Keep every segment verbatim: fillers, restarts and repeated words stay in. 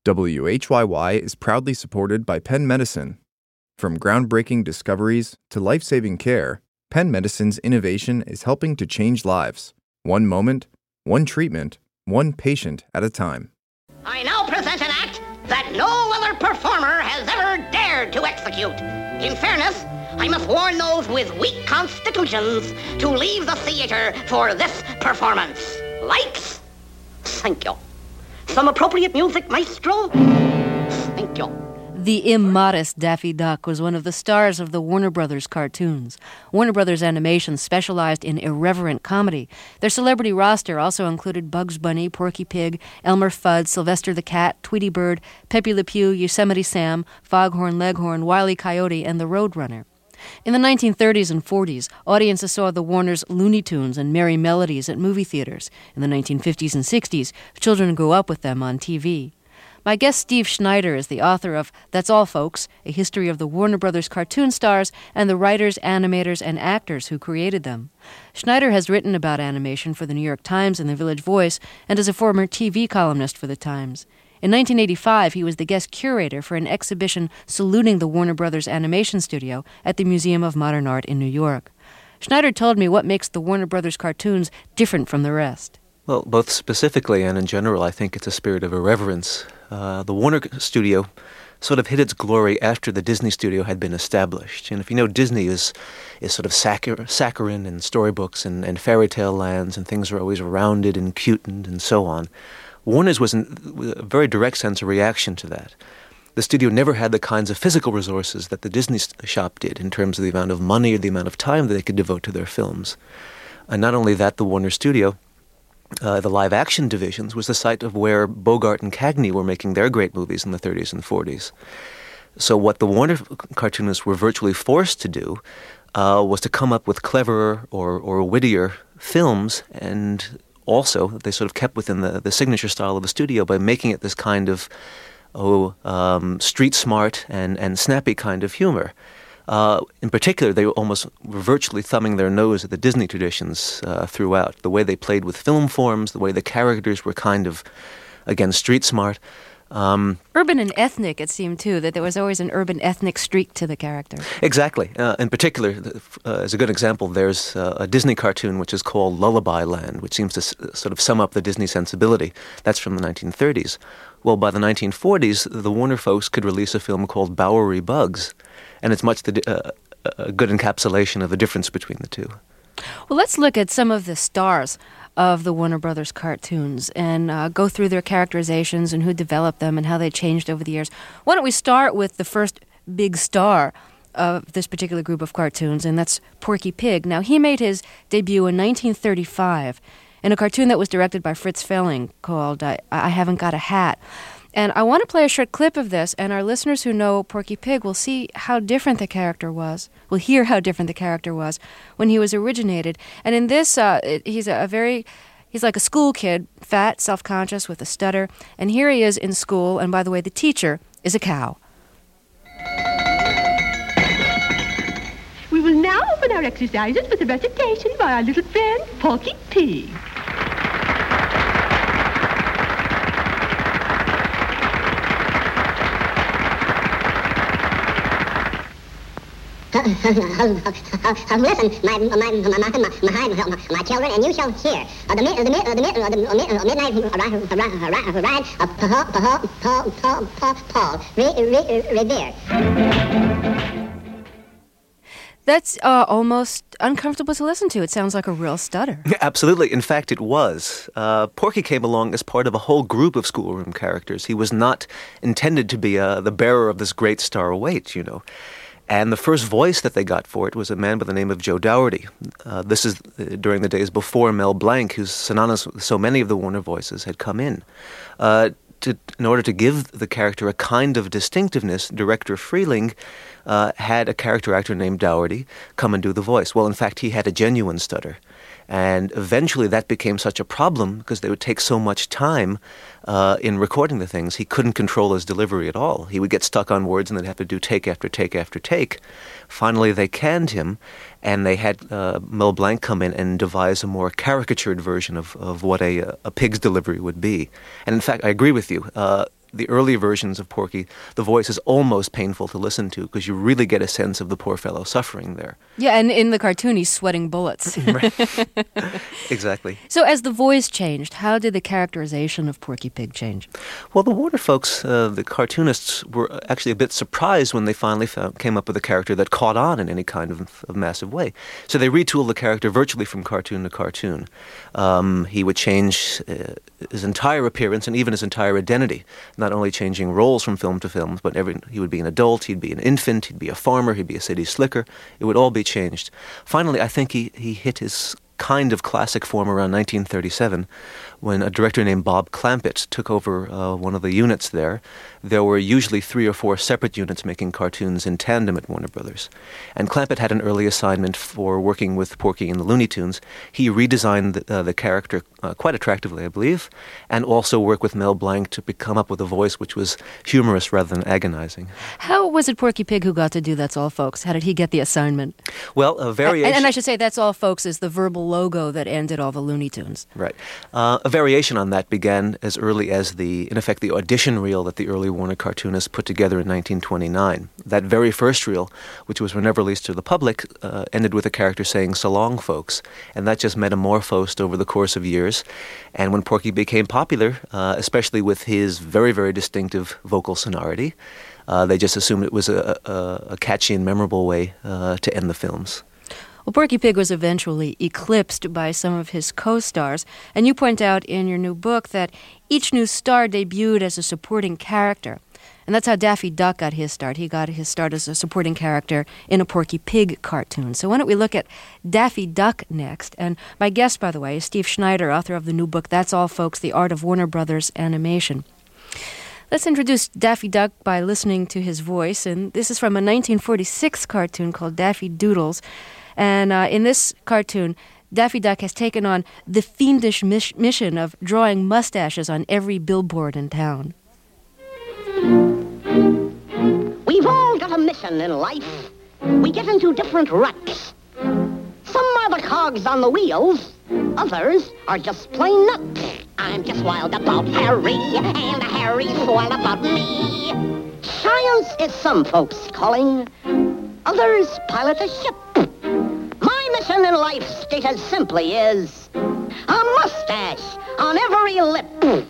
W H Y Y is proudly supported by Penn Medicine. From groundbreaking discoveries to life-saving care, Penn Medicine's innovation is helping to change lives, one moment, one treatment, one patient at a time. I now present an act that no other performer has ever dared to execute. In fairness, I must warn those with weak constitutions to leave the theater for this performance. Lights? Thank you. Some appropriate music, maestro? Thank you. The immodest Daffy Duck was one of the stars of the Warner Brothers cartoons. Warner Brothers Animation specialized in irreverent comedy. Their celebrity roster also included Bugs Bunny, Porky Pig, Elmer Fudd, Sylvester the Cat, Tweety Bird, Pepe Le Pew, Yosemite Sam, Foghorn Leghorn, Wile E. Coyote, and the Roadrunner. In the nineteen thirties and forties, audiences saw the Warners' Looney Tunes and Merry Melodies at movie theaters. In the nineteen fifties and sixties, children grew up with them on T V. My guest Steve Schneider is the author of That's All, Folks, A History of the Warner Brothers cartoon stars and the writers, animators, and actors who created them. Schneider has written about animation for the New York Times and the Village Voice and is a former T V columnist for the Times. In nineteen eighty-five, he was the guest curator for an exhibition saluting the Warner Brothers Animation Studio at the Museum of Modern Art in New York. Schneider told me what makes the Warner Brothers cartoons different from the rest. Well, both specifically and in general, I think it's a spirit of irreverence. Uh, the Warner Studio sort of hit its glory after the Disney Studio had been established. And if you know, Disney is is sort of saccharine, saccharine and storybooks and, and fairy tale lands, and things are always rounded and cute and, and so on. Warner's was, in a very direct sense, a reaction to that. The studio never had the kinds of physical resources that the Disney shop did in terms of the amount of money or the amount of time that they could devote to their films. And not only that, the Warner Studio, uh, the live-action divisions, was the site of where Bogart and Cagney were making their great movies in the thirties and forties. So what the Warner cartoonists were virtually forced to do uh, was to come up with cleverer or, or wittier films, and also, they sort of kept within the, the signature style of the studio by making it this kind of oh, um, street smart and, and snappy kind of humor. Uh, in particular, they were almost were virtually thumbing their nose at the Disney traditions uh, throughout. The way they played with film forms, the way the characters were kind of, again, street smart. Um, urban and ethnic, it seemed, too, that there was always an urban ethnic streak to the character. Exactly. Uh, in particular, uh, as a good example, there's uh, a Disney cartoon which is called Lullaby Land, which seems to s- sort of sum up the Disney sensibility. That's from the nineteen thirties. Well, by the nineteen forties, the Warner folks could release a film called Bowery Bugs, and it's much the, uh, a good encapsulation of the difference between the two. Well, let's look at some of the stars of the Warner Brothers cartoons and uh, go through their characterizations and who developed them and how they changed over the years. Why don't we start with the first big star of this particular group of cartoons, and that's Porky Pig. Now, he made his debut in nineteen thirty-five in a cartoon that was directed by Fritz Felling called I, I Haven't Got a Hat. And I want to play a short clip of this, and our listeners who know Porky Pig will see how different the character was, will hear how different the character was when he was originated. And in this, uh, it, he's a, a very, he's like a school kid, fat, self-conscious, with a stutter. And here he is in school, and by the way, the teacher is a cow. We will now open our exercises with a recitation by our little friend, Porky Pig. Listen, my my my my my my children, and you shall hear uh, the mid the mid the mid the midnight ride of Paul Paul Paul Paul Paul Paul Revere. That's uh, almost uncomfortable to listen to. It sounds like a real stutter. Absolutely. In fact, it was. Uh, Porky came along as part of a whole group of schoolroom characters. He was not intended to be uh, the bearer of this great star weight, you know. And the first voice that they got for it was a man by the name of Joe Dougherty. Uh, this is during the days before Mel Blanc, who's synonymous with so many of the Warner voices, had come in. Uh, to, in order to give the character a kind of distinctiveness, director Freeling uh, had a character actor named Dougherty come and do the voice. Well, in fact, he had a genuine stutter. And eventually that became such a problem because they would take so much time uh, in recording the things. He couldn't control his delivery at all. He would get stuck on words and they'd have to do take after take after take. Finally, they canned him, and they had uh, Mel Blanc come in and devise a more caricatured version of, of what a, a pig's delivery would be. And in fact, I agree with you. Uh, the early versions of Porky, the voice is almost painful to listen to because you really get a sense of the poor fellow suffering there. Yeah, and in the cartoon, he's sweating bullets. Exactly. So as the voice changed, how did the characterization of Porky Pig change? Well, the Warner folks, uh, the cartoonists, were actually a bit surprised when they finally found, came up with a character that caught on in any kind of, of massive way. So they retooled the character virtually from cartoon to cartoon. Um, he would change uh, his entire appearance and even his entire identity, not only changing roles from film to film, but every, he would be an adult, he'd be an infant, he'd be a farmer, he'd be a city slicker. It would all be changed. Finally, I think he, he hit his kind of classic form around nineteen thirty-seven when a director named Bob Clampett took over uh, one of the units there. There were usually three or four separate units making cartoons in tandem at Warner Brothers. And Clampett had an early assignment for working with Porky and the Looney Tunes. He redesigned the, uh, the character uh, quite attractively, I believe, and also worked with Mel Blanc to be, come up with a voice which was humorous rather than agonizing. How was it Porky Pig who got to do That's All Folks? How did he get the assignment? Well, a variation... And, and I should say That's All Folks is the verbal logo that ended all the Looney Tunes. Right. Uh, a variation on that began as early as the, in effect, the audition reel that the early Warner cartoonists put together in nineteen twenty-nine. That very first reel, which was never released to the public, uh, ended with a character saying, "So long, folks." And that just metamorphosed over the course of years. And when Porky became popular, uh, especially with his very, very distinctive vocal sonority, uh, they just assumed it was a, a, a catchy and memorable way uh, to end the films. Well, Porky Pig was eventually eclipsed by some of his co-stars, and you point out in your new book that each new star debuted as a supporting character. And that's how Daffy Duck got his start. He got his start as a supporting character in a Porky Pig cartoon. So why don't we look at Daffy Duck next? And my guest, by the way, is Steve Schneider, author of the new book, That's All Folks, The Art of Warner Brothers Animation. Let's introduce Daffy Duck by listening to his voice. And this is from a nineteen forty-six cartoon called Daffy Doodles. And uh, in this cartoon, Daffy Duck has taken on the fiendish mis- mission of drawing mustaches on every billboard in town. We've all got a mission in life. We get into different ruts. Some are the cogs on the wheels. Others are just plain nuts. I'm just wild about Harry, and Harry's wild about me. Science is some folks' calling. Others pilot a ship. My mission in life, stated simply, is a mustache on every lip.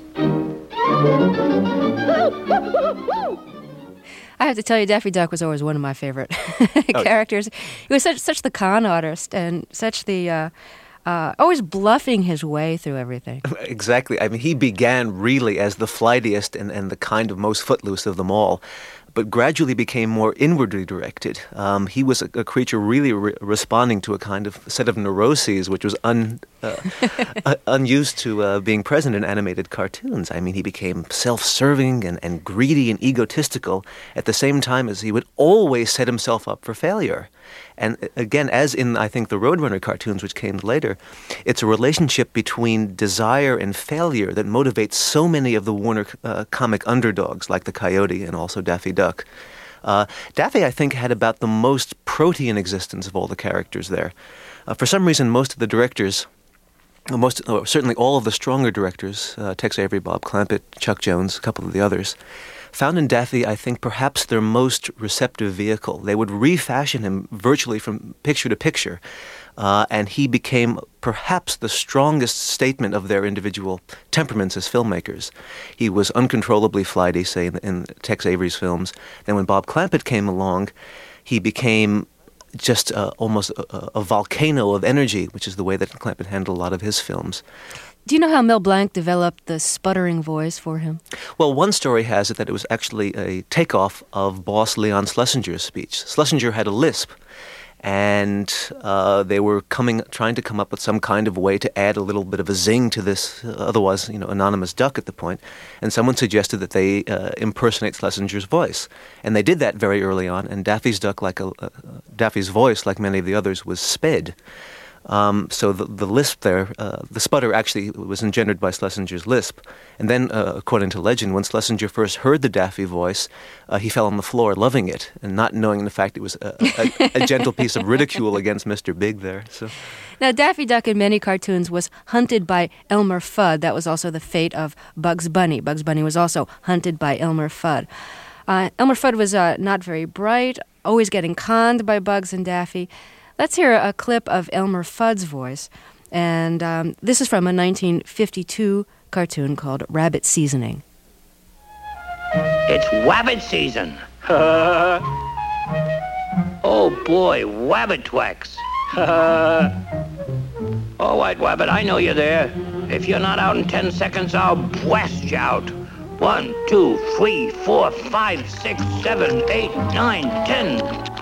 I have to tell you, Daffy Duck was always one of my favorite characters. He was such such the con artist and such the uh, uh, always bluffing his way through everything. Exactly. I mean, he began really as the flightiest and, and the kind of most footloose of them all, but gradually became more inwardly directed. Um, he was a, a creature really re- responding to a kind of set of neuroses which was un, uh, uh, unused to uh, being present in animated cartoons. I mean, he became self-serving and, and greedy and egotistical at the same time as he would always set himself up for failure. And again, as in, I think, the Roadrunner cartoons, which came later, it's a relationship between desire and failure that motivates so many of the Warner uh, comic underdogs, like the Coyote and also Daffy Duck. Uh, Daffy, I think, had about the most protean existence of all the characters there. Uh, for some reason, most of the directors, most or certainly all of the stronger directors, uh, Tex Avery, Bob Clampett, Chuck Jones, a couple of the others, found in Daffy, I think, perhaps their most receptive vehicle. They would refashion him virtually from picture to picture, uh, and he became perhaps the strongest statement of their individual temperaments as filmmakers. He was uncontrollably flighty, say, in, in Tex Avery's films. Then when Bob Clampett came along, he became just uh, almost a, a volcano of energy, which is the way that Clampett handled a lot of his films. Do you know how Mel Blanc developed the sputtering voice for him? Well, one story has it that it was actually a takeoff of boss Leon Schlesinger's speech. Schlesinger had a lisp, and uh, they were coming, trying to come up with some kind of way to add a little bit of a zing to this uh, otherwise, you know, anonymous duck at the point. And someone suggested that they uh, impersonate Schlesinger's voice, and they did that very early on. And Daffy's duck, like a, uh, Daffy's voice, like many of the others, was sped. Um, so the, the lisp there, uh, the sputter actually was engendered by Schlesinger's lisp. And then, uh, according to legend, when Schlesinger first heard the Daffy voice, uh, he fell on the floor loving it and not knowing the fact it was a, a, a gentle piece of ridicule against Mister Big there. So. Now, Daffy Duck in many cartoons was hunted by Elmer Fudd. That was also the fate of Bugs Bunny. Bugs Bunny was also hunted by Elmer Fudd. Uh, Elmer Fudd was uh, not very bright, always getting conned by Bugs and Daffy. Let's hear a clip of Elmer Fudd's voice. And um, this is from a nineteen fifty-two cartoon called Rabbit Seasoning. It's Wabbit season. Oh, boy, Wabbit Twax. All right, Wabbit, I know you're there. If you're not out in ten seconds, I'll blast you out. One, two, three, four, five, six, seven, eight, nine, ten.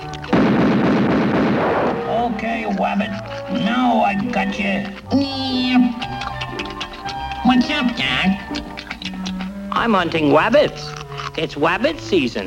Okay, Wabbit, now I got you. What's up, Doc? I'm hunting wabbits. It's Wabbit season.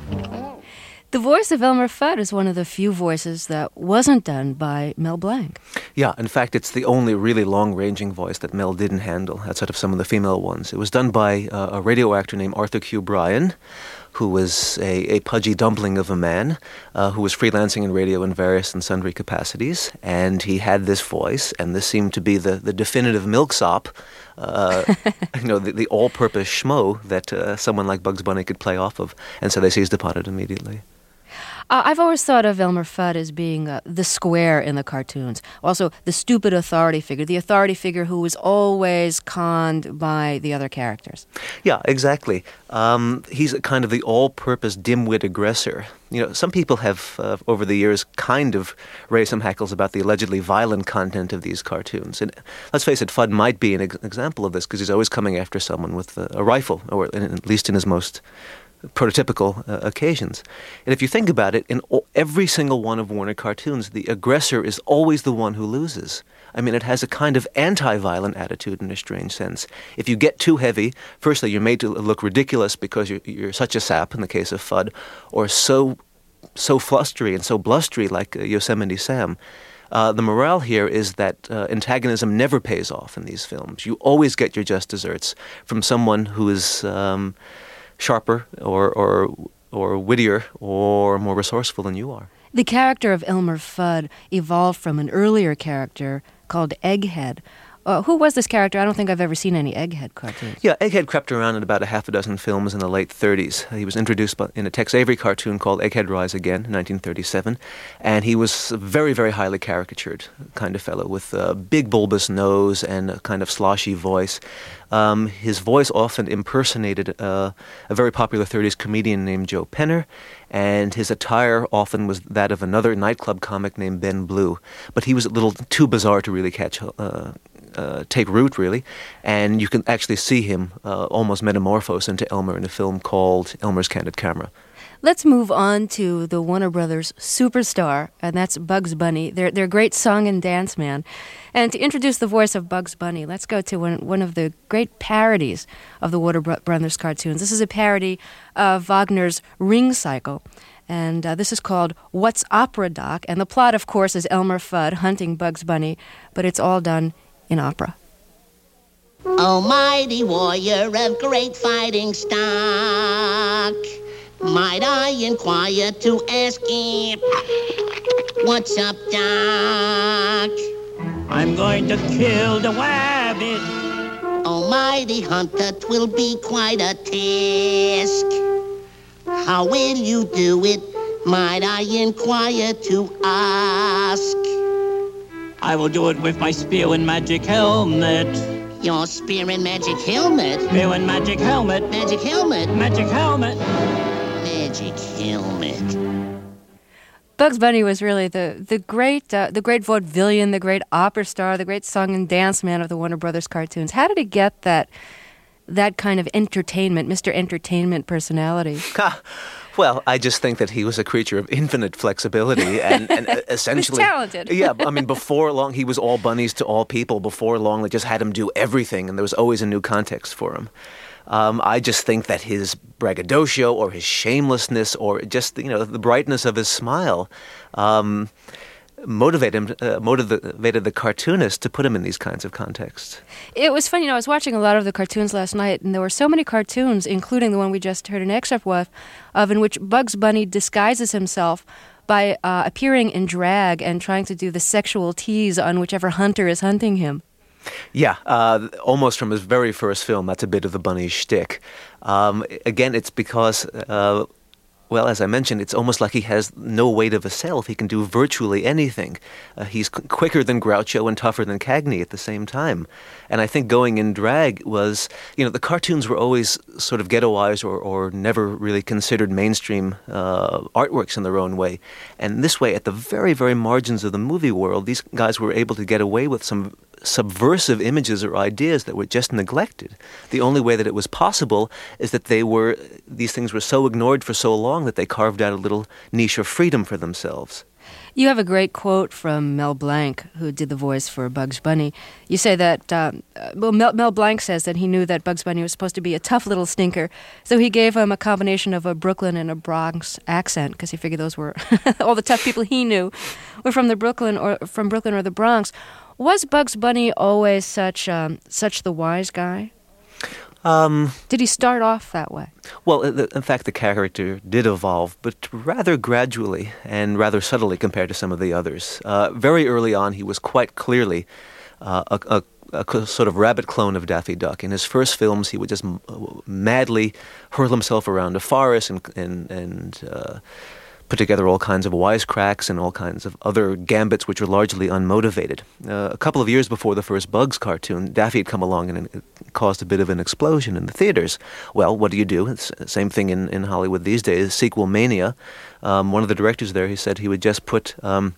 The voice of Elmer Fudd is one of the few voices that wasn't done by Mel Blanc. Yeah, in fact, it's the only really long-ranging voice that Mel didn't handle, outside of some of the female ones. It was done by uh, a radio actor named Arthur Q. Bryan, who was a, a pudgy dumpling of a man uh, who was freelancing in radio in various and sundry capacities. And he had this voice, and this seemed to be the, the definitive milksop, uh, you know, the, the all-purpose schmo that uh, someone like Bugs Bunny could play off of. And so they seized upon it immediately. Uh, I've always thought of Elmer Fudd as being uh, the square in the cartoons. Also, the stupid authority figure, the authority figure who was always conned by the other characters. Yeah, exactly. Um, he's a kind of the all-purpose dim-wit aggressor. You know, some people have, uh, over the years, kind of raised some hackles about the allegedly violent content of these cartoons. And let's face it, Fudd might be an ex- example of this because he's always coming after someone with a, a rifle, or in, at least in his most prototypical uh, occasions. And if you think about it, in all, every single one of Warner cartoons, the aggressor is always the one who loses. I mean, it has a kind of anti-violent attitude in a strange sense. If you get too heavy, firstly, you're made to look ridiculous because you're, you're such a sap, in the case of Fudd, or so so flustery and so blustery like uh, Yosemite Sam. Uh, the morale here is that uh, antagonism never pays off in these films. You always get your just desserts from someone who is Um, sharper or, or or wittier or more resourceful than you are. The character of Elmer Fudd evolved from an earlier character called Egghead. Uh, who was this character? I don't think I've ever seen any Egghead cartoons. Yeah, Egghead crept around in about a half a dozen films in the late thirties. He was introduced in a Tex Avery cartoon called Egghead Rise Again in nineteen thirty-seven, and he was a very, very highly caricatured kind of fellow with a big bulbous nose and a kind of sloshy voice. Um, his voice often impersonated uh, a very popular thirties comedian named Joe Penner, and his attire often was that of another nightclub comic named Ben Blue. But he was a little too bizarre to really catch, uh, uh, take root, really. And you can actually see him uh, almost metamorphose into Elmer in a film called Elmer's Candid Camera. Let's move on to the Warner Brothers superstar, and that's Bugs Bunny. They're, they're a great song and dance man. And to introduce the voice of Bugs Bunny, let's go to one, one of the great parodies of the Warner Brothers cartoons. This is a parody of Wagner's Ring Cycle, and uh, this is called What's Opera, Doc? And the plot, of course, is Elmer Fudd hunting Bugs Bunny, but it's all done in opera. O mighty warrior of great fighting stock, might I inquire to ask him, what's up, Doc? I'm going to kill the wabbit. O mighty hunter, 'twill be quite a task. How will you do it, might I inquire to ask? I will do it with my spear and magic helmet. Your spear and magic helmet? Spear and magic helmet. Magic helmet? Magic helmet. Magic helmet. Bugs Bunny was really the the great uh, the great vaudevillian, the great opera star, the great song and dance man of the Warner Brothers cartoons. How did he get that that kind of entertainment, Mister Entertainment personality? Well, I just think that he was a creature of infinite flexibility and, and essentially... He was talented. Yeah, I mean, before long, he was all bunnies to all people. Before long, they just had him do everything, and there was always a new context for him. Um, I just think that his braggadocio or his shamelessness or just, you know, the brightness of his smile um, motivate him, uh, motivated the cartoonist to put him in these kinds of contexts. It was funny, you know, I was watching a lot of the cartoons last night, and there were so many cartoons, including the one we just heard an excerpt of, of in which Bugs Bunny disguises himself by uh, appearing in drag and trying to do the sexual tease on whichever hunter is hunting him. Yeah, uh, almost from his very first film, that's a bit of the Bunny shtick. Um, again, it's because... Uh, Well, as I mentioned, it's almost like he has no weight of a self. He can do virtually anything. Uh, he's qu- quicker than Groucho and tougher than Cagney at the same time. And I think going in drag was, you know, the cartoons were always sort of ghettoized or, or never really considered mainstream uh, artworks in their own way. And this way, at the very, very margins of the movie world, these guys were able to get away with some subversive images or ideas that were just neglected. The only way that it was possible is that they were, these things were so ignored for so long that they carved out a little niche of freedom for themselves. You have a great quote from Mel Blanc, who did the voice for Bugs Bunny. You say that, uh, well, Mel, Mel Blanc says that he knew that Bugs Bunny was supposed to be a tough little stinker, so he gave him a combination of a Brooklyn and a Bronx accent, because he figured those were, all the tough people he knew were from the Brooklyn or from Brooklyn or the Bronx. Was Bugs Bunny always such um, such the wise guy? Um, did he start off that way? Well, in fact, the character did evolve, but rather gradually and rather subtly compared to some of the others. Uh, very early on, he was quite clearly uh, a, a, a sort of rabbit clone of Daffy Duck. In his first films, he would just m- madly hurl himself around a forest and and, and uh, put together all kinds of wisecracks and all kinds of other gambits which were largely unmotivated. Uh, a couple of years before the first Bugs cartoon, Daffy had come along and it caused a bit of an explosion in the theaters. Well, what do you do? It's the same thing in, in Hollywood these days, sequel mania. Um, one of the directors there, he said he would just put um,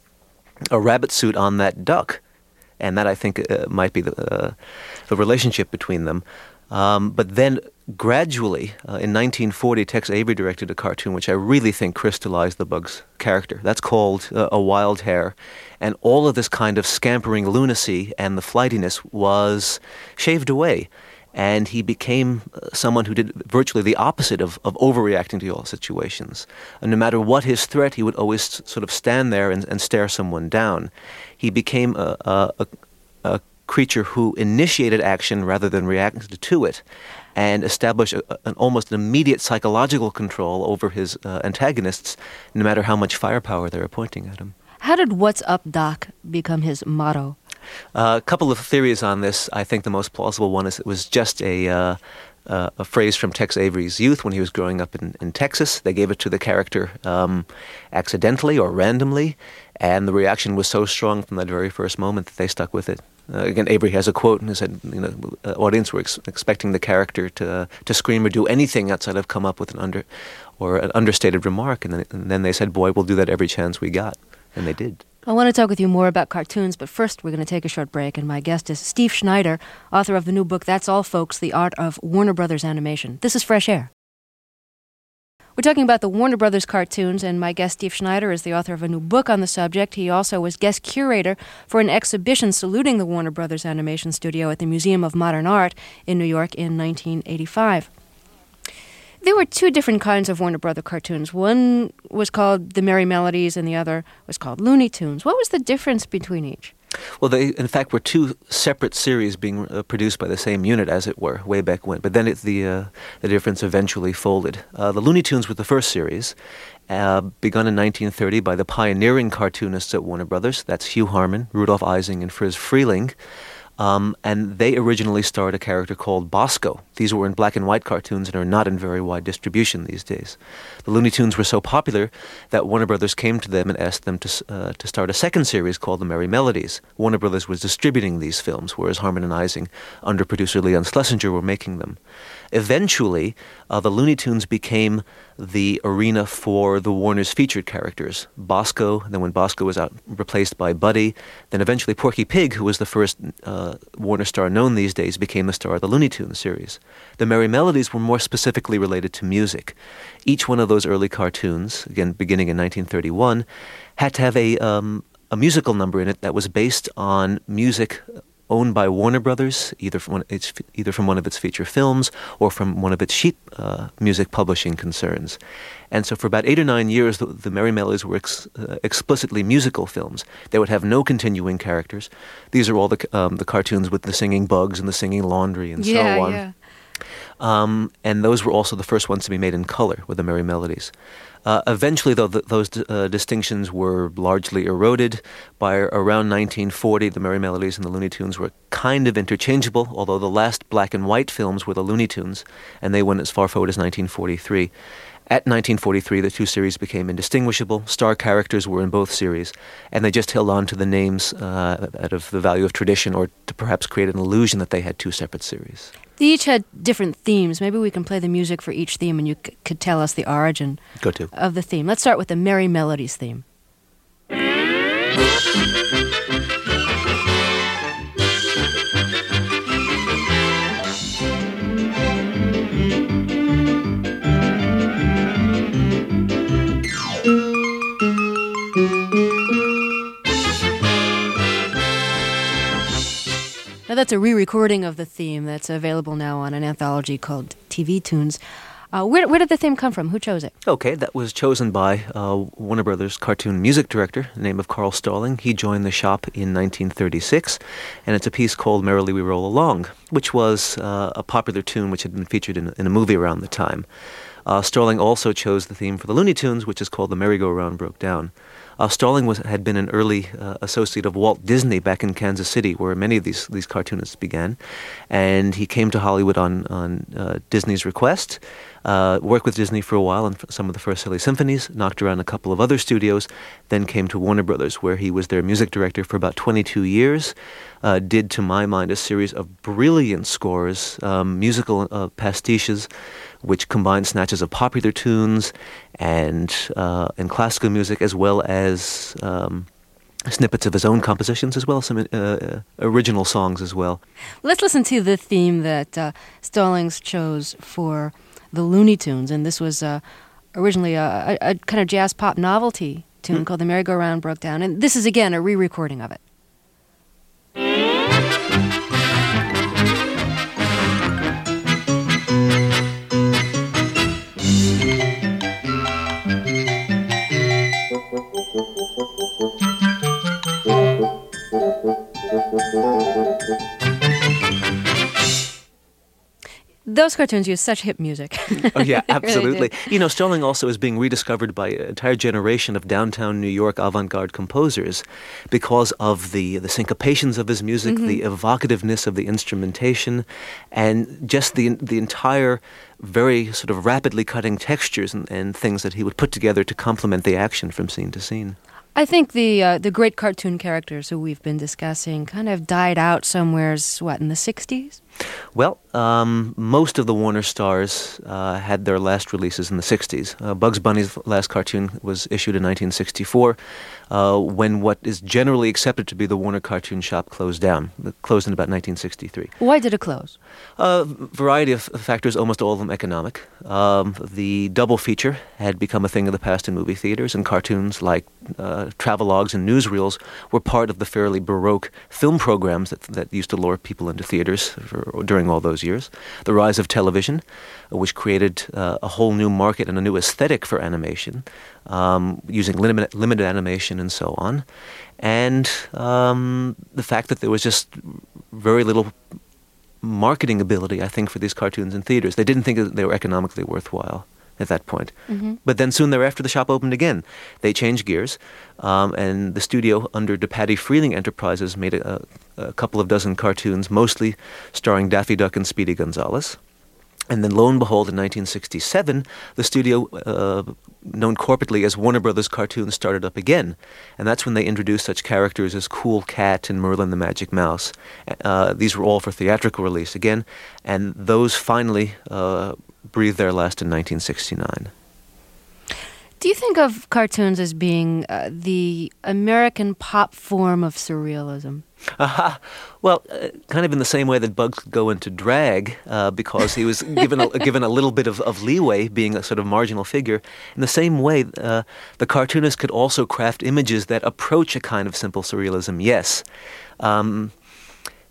a rabbit suit on that duck. And that, I think, uh, might be the, uh, the relationship between them. Um, but then gradually, uh, in nineteen forty, Tex Avery directed a cartoon which I really think crystallized the Bugs character. That's called uh, A Wild Hare. And all of this kind of scampering lunacy and the flightiness was shaved away. And he became uh, someone who did virtually the opposite of, of overreacting to all situations. And no matter what his threat, he would always sort of stand there and, and stare someone down. He became a, a, a, a creature who initiated action rather than reacted to it, and established a, an almost an immediate psychological control over his uh, antagonists, no matter how much firepower they were pointing at him. How did "What's up, Doc" become his motto? Uh, a couple of theories on this. I think the most plausible one is it was just a uh, uh, a phrase from Tex Avery's youth when he was growing up in, in Texas. They gave it to the character um, accidentally or randomly, and the reaction was so strong from that very first moment that they stuck with it. Uh, again, Avery has a quote and he said, you know, uh, audience were ex- expecting the character to uh, to scream or do anything outside of come up with an under or an understated remark, and then, and then they said, "Boy, we'll do that every chance we got," and they did. I want to talk with you more about cartoons, but first we're going to take a short break, and my guest is Steve Schneider, author of the new book, That's All Folks, The Art of Warner Brothers Animation. This is Fresh Air. We're talking about the Warner Brothers cartoons, and my guest, Steve Schneider, is the author of a new book on the subject. He also was guest curator for an exhibition saluting the Warner Brothers Animation Studio at the Museum of Modern Art in New York in nineteen eighty-five. There were two different kinds of Warner Brothers cartoons. One was called The Merry Melodies, and the other was called Looney Tunes. What was the difference between each? Well, they, in fact, were two separate series being uh, produced by the same unit, as it were, way back when. But then it, the uh, the difference eventually folded. Uh, the Looney Tunes were the first series, uh, begun in nineteen thirty by the pioneering cartoonists at Warner Brothers. That's Hugh Harman, Rudolph Ising, and Fritz Freeling. Um, and they originally starred a character called Bosco. These were in black and white cartoons and are not in very wide distribution these days. The Looney Tunes were so popular that Warner Brothers came to them and asked them to uh, to start a second series called The Merry Melodies. Warner Brothers was distributing these films, whereas Harman and Ising, under producer Leon Schlesinger, were making them. Eventually, uh, the Looney Tunes became the arena for the Warner's featured characters. Bosco, then when Bosco was out, replaced by Buddy, then eventually Porky Pig, who was the first uh, Warner star known these days, became the star of the Looney Tunes series. The Merry Melodies were more specifically related to music. Each one of those early cartoons, again beginning in nineteen thirty-one, had to have a um, a musical number in it that was based on music owned by Warner Brothers, either from one, it's either from one of its feature films or from one of its sheet uh, music publishing concerns. And so for about eight or nine years, the, the Merrie Melodies were ex, uh, explicitly musical films. They would have no continuing characters. These are all the um, the cartoons with the singing bugs and the singing laundry and yeah, so on. Yeah. Um, and those were also the first ones to be made in color with the Merrie Melodies. Uh, eventually, though, th- those uh, distinctions were largely eroded. By around nineteen forty, the Merrie Melodies and the Looney Tunes were kind of interchangeable, although the last black and white films were the Looney Tunes, and they went as far forward as nineteen forty-three. At nineteen forty-three, the two series became indistinguishable. Star characters were in both series, and they just held on to the names uh, out of the value of tradition or to perhaps create an illusion that they had two separate series. They each had different themes. Maybe we can play the music for each theme and you c- could tell us the origin Go to. of the theme. Let's start with the Merrie Melodies theme. Now, that's a re-recording of the theme that's available now on an anthology called T V Tunes. Uh, where, where did the theme come from? Who chose it? Okay, that was chosen by uh, Warner Brothers cartoon music director, the name of Carl Stalling. He joined the shop in nineteen thirty-six, and it's a piece called Merrily We Roll Along, which was uh, a popular tune which had been featured in, in a movie around the time. Uh, Stalling also chose the theme for the Looney Tunes, which is called The Merry-Go-Round Broke Down. Uh, Stalling was, had been an early uh, associate of Walt Disney back in Kansas City, where many of these these cartoonists began, and he came to Hollywood on on uh, Disney's request. Uh, worked with Disney for a while on some of the first Silly Symphonies, knocked around a couple of other studios, then came to Warner Brothers, where he was their music director for about twenty-two years. Uh, did, to my mind, a series of brilliant scores, um, musical uh, pastiches, which combined snatches of popular tunes and uh, and classical music, as well as um, snippets of his own compositions, as well as some uh, original songs as well. Let's listen to the theme that uh, Stallings chose for the Looney Tunes, and this was uh, originally a, a, a kind of jazz pop novelty tune mm-hmm. called The Merry-Go-Round Broke Down, and this is again a re-recording of it. Those cartoons use such hip music. Oh, yeah, absolutely. Really you know, Stalling also is being rediscovered by an entire generation of downtown New York avant-garde composers because of the, the syncopations of his music, mm-hmm. the evocativeness of the instrumentation, and just the the entire very sort of rapidly cutting textures and, and things that he would put together to complement the action from scene to scene. I think the uh, the great cartoon characters who we've been discussing kind of died out somewheres, what, in the sixties? Well, um, most of the Warner stars uh, had their last releases in the sixties. Uh, Bugs Bunny's last cartoon was issued in nineteen sixty-four, uh, when what is generally accepted to be the Warner Cartoon Shop closed down. It closed in about nineteen sixty-three. Why did it close? A uh, variety of factors, almost all of them economic. Um, the double feature had become a thing of the past in movie theaters, and cartoons like uh, travelogues and newsreels were part of the fairly baroque film programs that, that used to lure people into theaters for during all those years. The rise of television, which created uh, a whole new market and a new aesthetic for animation, um, using limited, limited animation and so on. And um, the fact that there was just very little marketing ability, I think, for these cartoons in theaters. They didn't think that they were economically worthwhile at that point. Mm-hmm. But then soon thereafter, the shop opened again. They changed gears, um, and the studio under DePatie Freleng Enterprises made a, a couple of dozen cartoons, mostly starring Daffy Duck and Speedy Gonzales. And then, lo and behold, in nineteen sixty-seven, the studio, uh, known corporately as Warner Brothers Cartoons, started up again. And that's when they introduced such characters as Cool Cat and Merlin the Magic Mouse. Uh, these were all for theatrical release again, and those finally uh, breathed their last in nineteen sixty-nine. Do you think of cartoons as being uh, the American pop form of surrealism? Uh-huh. Well, uh, kind of in the same way that Bugs could go into drag uh, because he was given a, given a little bit of, of leeway, being a sort of marginal figure. In the same way, uh, the cartoonist could also craft images that approach a kind of simple surrealism, yes. Um,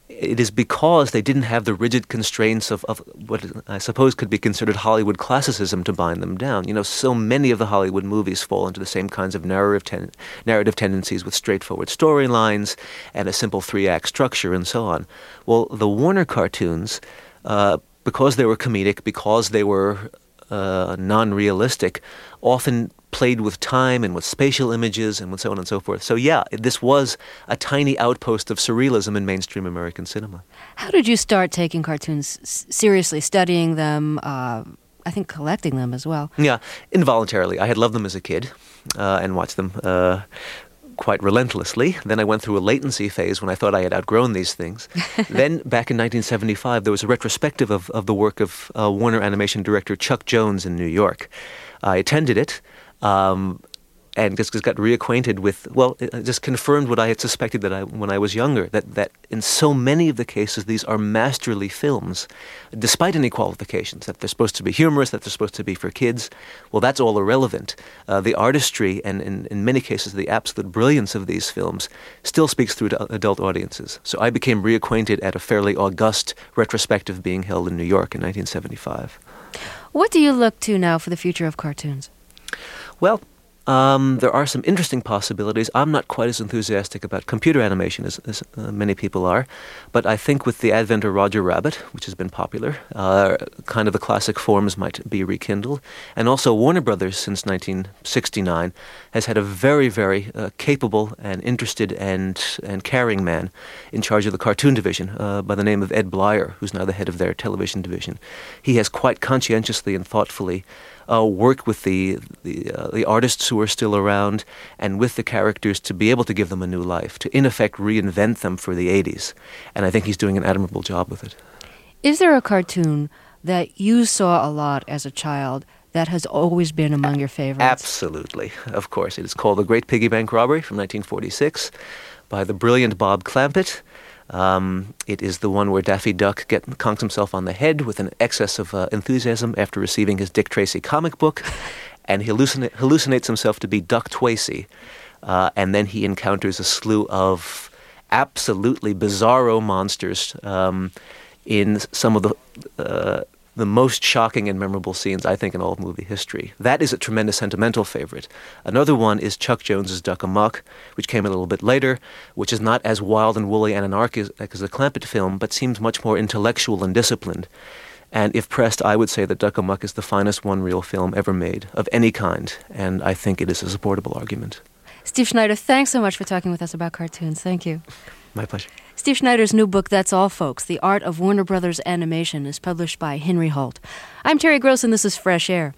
it is because they didn't have the rigid constraints of, of what I suppose could be considered Hollywood classicism to bind them down. You know, so many of the Hollywood movies fall into the same kinds of narrative ten- narrative tendencies with straightforward storylines and a simple three-act structure and so on. Well, the Warner cartoons, uh, because they were comedic, because they were uh, non-realistic, often played with time and with spatial images and with so on and so forth. So yeah, this was a tiny outpost of surrealism in mainstream American cinema. How did you start taking cartoons s- seriously, studying them, uh, I think collecting them as well? Yeah, involuntarily. I had loved them as a kid uh, and watched them uh, quite relentlessly. Then I went through a latency phase when I thought I had outgrown these things. Then, back in nineteen seventy-five, there was a retrospective of, of the work of uh, Warner Animation director Chuck Jones in New York. I attended it. Um, and just, just got reacquainted with, well, it just confirmed what I had suspected that I, when I was younger, that, that in so many of the cases, these are masterly films, despite any qualifications, that they're supposed to be humorous, that they're supposed to be for kids. Well, that's all irrelevant. Uh, the artistry and, in, in many cases, the absolute brilliance of these films still speaks through to adult audiences. So I became reacquainted at a fairly august retrospective being held in New York in nineteen seventy-five. What do you look to now for the future of cartoons? Well, um, there are some interesting possibilities. I'm not quite as enthusiastic about computer animation as, as uh, many people are, but I think with the advent of Roger Rabbit, which has been popular, uh, kind of the classic forms might be rekindled. And also Warner Brothers, since nineteen sixty-nine, has had a very, very uh, capable and interested and, and caring man in charge of the cartoon division uh, by the name of Ed Blyer, who's now the head of their television division. He has quite conscientiously and thoughtfully Uh, work with the the, uh, the artists who are still around and with the characters to be able to give them a new life, to in effect reinvent them for the eighties. And I think he's doing an admirable job with it. Is there a cartoon that you saw a lot as a child that has always been among your favorites? Absolutely. Of course. It is called The Great Piggy Bank Robbery from nineteen forty-six by the brilliant Bob Clampett. Um, it is the one where Daffy Duck get, conks himself on the head with an excess of uh, enthusiasm after receiving his Dick Tracy comic book, and he hallucina- hallucinates himself to be Duck Tracy, uh, and then he encounters a slew of absolutely bizarro monsters um, in some of the uh, the most shocking and memorable scenes, I think, in all of movie history. That is a tremendous sentimental favorite. Another one is Chuck Jones's Duck Amuck, which came a little bit later, which is not as wild and woolly and anarchic as the Clampett film, but seems much more intellectual and disciplined. And if pressed, I would say that Duck Amuck is the finest one-reel film ever made, of any kind, and I think it is a supportable argument. Steve Schneider, thanks so much for talking with us about cartoons. Thank you. My pleasure. Steve Schneider's new book, That's All, Folks, The Art of Warner Brothers Animation, is published by Henry Holt. I'm Terry Gross, and this is Fresh Air.